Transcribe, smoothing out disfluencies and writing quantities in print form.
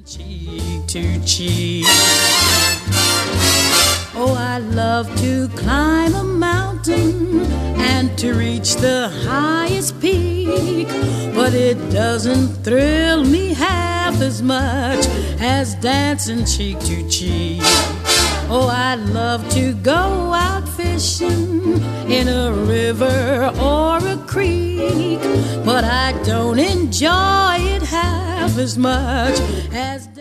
cheek to cheek. Oh, I love to climb a mountain and to reach the highest peak, but it doesn't thrill me half as much as dancing cheek to cheek. Oh, I love to go out fishing in a river or a creek, but I don't enjoy it half as much as